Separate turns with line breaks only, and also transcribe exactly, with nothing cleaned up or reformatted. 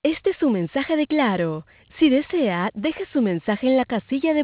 Este es su mensaje de Claro. Si desea, deje su mensaje en la casilla de